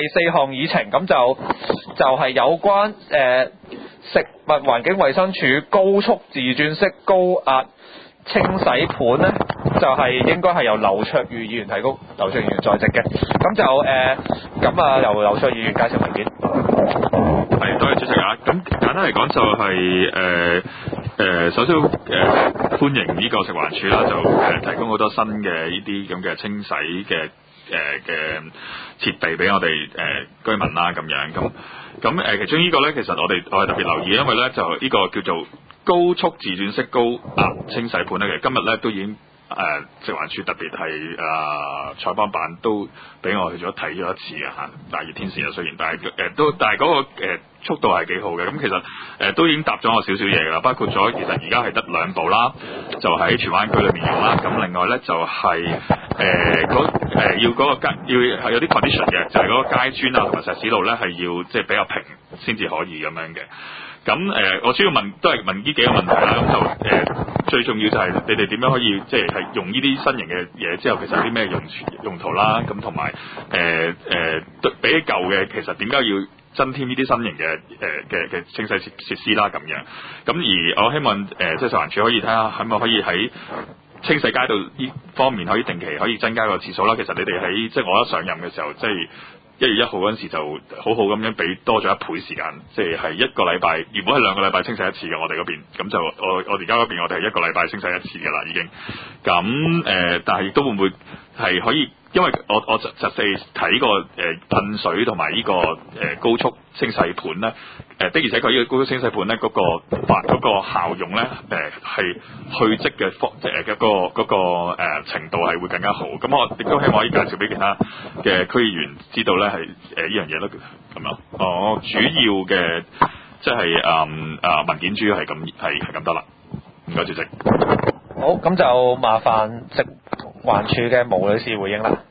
4項議程，咁就係有關食物環境衞生署高速自轉式高壓清洗盤咧，就係應該係由劉卓宇議員提供，劉卓宇議員在席嘅，咁就由劉卓宇議員介紹文件。 係，多謝主席啊。咁簡單嚟講就係首先歡迎呢個食環署啦，就提供好多新嘅呢啲咁嘅清洗嘅設備俾我哋居民啦咁樣。咁其中呢個咧，其實我係特別留意，因為咧就呢個叫做高速自轉式高壓清洗盤咧，其實今日咧都已經食環署特別係採訪版都俾我去咗睇咗一次嘅嚇，大熱天時啊，雖然但係嗰個速度係幾好嘅。咁其實都已經答咗我少少嘢㗎啦，包括咗其實而家係得2部啦，就喺荃灣區裏面用啦。咁另外咧就係要嗰個要係有啲 condition 嘅，就係嗰個階磚啊同埋石屎路咧係要即係比較平先至可以咁樣嘅。咁我主要都係問呢幾個問題啦。咁就最重要就係你哋點樣可以即係用呢啲新型嘅嘢之後，其實有啲咩用途啦？咁同埋比起舊嘅，其實點解要增添呢啲新型嘅清洗設施啦？咁樣。咁而我希望即係食環署可以睇下，係咪可以喺清洗街道呢方面可以定期可以增加個次數啦？其實你哋喺即係我一上任嘅時候，即係1月1號嗰陣時就好好咁樣俾多咗1倍時間，即係1個禮拜，原本係2個禮拜清洗一次嘅我哋嗰邊，咁就我而家嗰邊我哋係1個禮拜清洗一次嘅啦已經。咁但係亦都會唔會係可以？因為我實際睇過噴水同埋呢個高速清洗盤咧，的而且確呢個高速清洗盤咧嗰個效用咧係去積嘅嗰個程度係會更加好。咁我亦都希望可以介紹俾其他嘅區議員知道咧係呢樣嘢咯咁樣。我主要嘅即係文件主要係咁得啦。唔該主席。 好，咁就麻煩食環署嘅毛女士回應啦。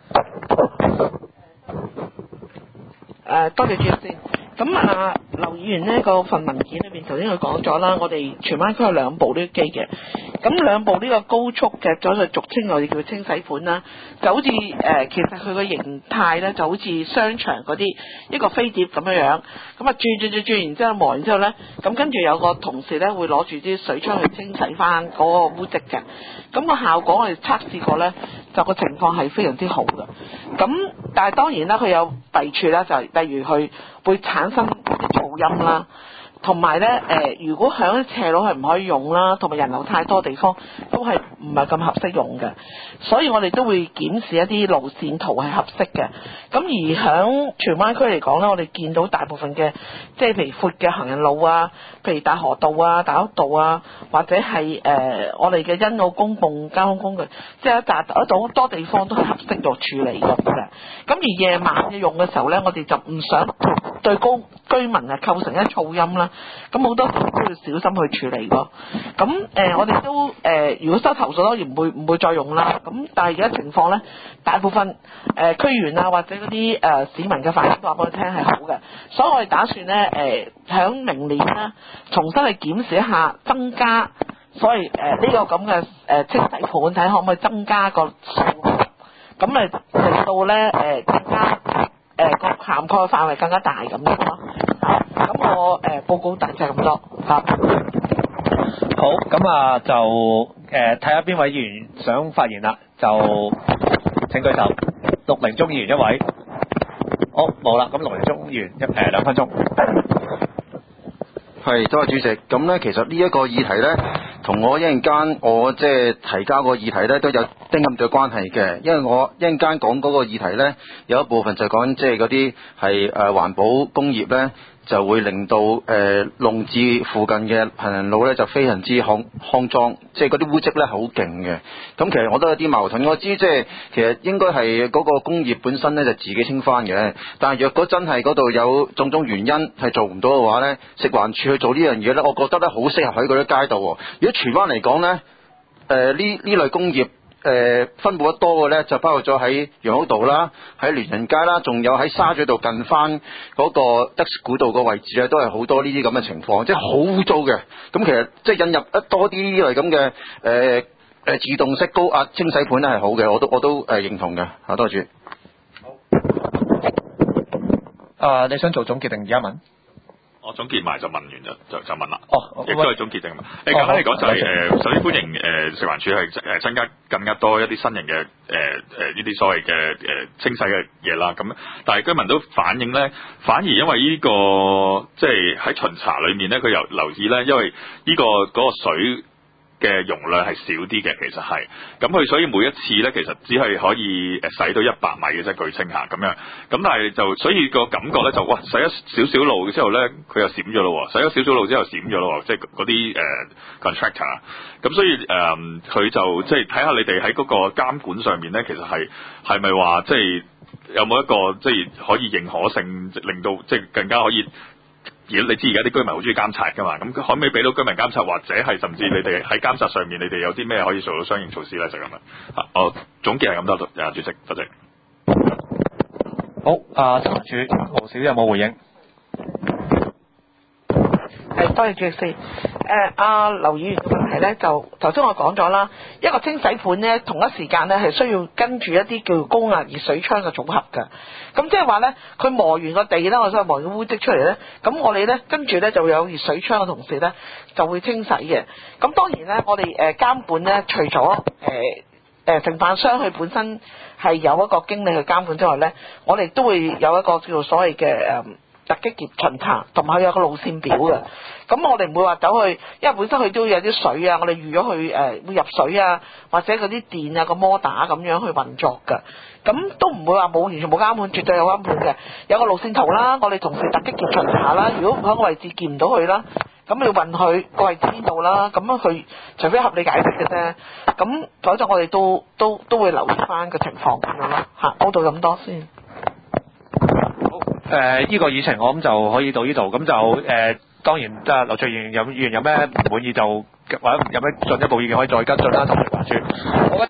多謝主席先。咁劉議員呢個份文件裏面頭先佢講咗啦，我哋荃灣區有2部呢啲機嘅，咁2部呢個高速嘅，就俗稱我哋叫清洗盤啦，就好似其實佢個形態咧就好似商場嗰啲一個飛碟咁樣樣，咁啊轉，然之後磨完之後咧，咁跟住有個同事咧會攞住啲水槍去清洗翻嗰個污漬嘅，咁個效果我哋測試過咧，就個情況係非常之好嘅。咁但係當然啦，佢有弊處啦，就係例如佢會產生啲噪音啦，同埋咧如果響斜路係唔可以用啦，同埋人流太多地方都係唔係咁合適用嘅，所以我哋都會檢視一啲路線圖係合適嘅。咁而響荃灣區嚟講咧，我哋見到大部分嘅即係譬如闊嘅行人路啊，譬如大河道啊、大屋道啊，或者係我哋嘅欣澳公共交通工具，即係一到好多地方都係合適做處理用嘅。咁而夜晚嘅用嘅時候咧，我哋就唔想對居民啊構成一噪音啦，咁好多時都要小心去處理咯。咁我哋都如果收投訴當然唔會再用啦。咁但係而家情況咧，大部分區議員啊或者嗰啲市民嘅反應都話俾我聽係好嘅，所以我哋打算咧響明年咧重新去檢視一下，增加所謂呢個咁嘅清洗盤，睇可唔可以增加個數量，咁令到咧更加個涵蓋範圍更加大咁樣咯。咁我報告大致係咁多嚇。 好，咁就睇下邊位議員想發言啦，就請舉手。陸明忠議員一位。好，冇啦，咁陸明忠議員2分鐘。 係，多謝主席。咁咧，其實呢一個議題咧，同我一陣間我即係提交個議題咧，都有丁咁嘅關係嘅。因為我一陣間講嗰個議題咧，有一部分就講即係嗰啲係環保工業咧，就會令到龍置附近嘅行人路咧就非常之骯髒，即係嗰啲污漬咧好勁嘅。咁其實我都有啲矛盾，我知即係其實應該係嗰個工業本身咧就自己清翻嘅，但係若果真係嗰度有種種原因係做唔到嘅話咧，食環署去做呢樣嘢咧，我覺得咧好適合喺嗰啲街道。如果荃灣嚟講咧，呢類工業分佈得多嘅咧，就包括咗喺楊屋道啦，喺聯仁街啦，仲有喺沙咀道近翻嗰個德士古道個位置咧，都係好多呢啲咁嘅情況，即係好污糟嘅。咁其實即係引入多啲呢類咁嘅自動式高壓清洗盤咧係好嘅，我都認同嘅。多謝主。 你想做總結定而家問？ 我總結埋就問完就問啦。 哦， 亦都係總結定嘛。簡單嚟講就係首先歡迎食環署係增加更加多一啲新型嘅呢啲所謂嘅清洗嘅嘢啦。咁但係居民都反映咧，反而因為呢個即係喺巡查裏面咧，佢又留意咧，因為呢嗰個水嘅容量係少啲嘅，其實係咁佢所以每一次咧，其實只係可以洗到100米嘅啫，據稱下咁樣。咁但係就所以個感覺咧就哇，洗咗少少路之後咧，佢又閃咗咯，洗咗少少路之後閃咗咯，即係嗰啲contractor。咁所以佢就即係睇下你哋喺嗰個監管上面咧，其實係咪話即係有冇一個即係可以認可性，令到即係更加可以。而你知而家啲居民好中意監察㗎嘛，咁可唔可以俾到居民監察，或者係甚至你哋喺監察上面，你哋有啲咩可以做到相應措施咧？就咁啦。我總結係咁多，主席，多謝。 好，食環署盧小姐有冇回應？ 係，多謝主席先。劉議員嘅問題咧，就頭先我講咗啦，一個清洗盤咧，同一時間咧係需要跟住一啲叫高壓熱水槍嘅組合㗎。咁即係話咧，佢磨完個地咧，我所謂磨完污跡出嚟咧，咁我哋咧跟住咧就有熱水槍嘅同事咧就會清洗嘅。咁當然咧，我哋監管咧，除咗承辦商佢本身係有一個經理去監管之外咧，我哋都會有一個叫做所謂嘅突擊檢巡查，同埋佢有個路線表嘅。咁我哋唔會話走去，因為本身佢都有啲水啊，我哋預咗佢會入水啊，或者嗰啲電啊個摩打咁樣去運作㗎。咁都唔會話冇完全冇監管，絕對有監管嘅。有個路線圖啦，我哋同時突擊檢巡查啦。如果唔喺個位置見唔到佢啦，咁你要問佢個位置邊度啦。咁樣佢除非合理解釋嘅啫，咁否則我哋都會留意翻個情況咁樣咯。嚇，講到咁多先。 呢個議程我諗就可以到呢度，咁就當然即係劉卓議員有咩唔滿意就或者有咩進一步意見可以再跟進啦，同食環署。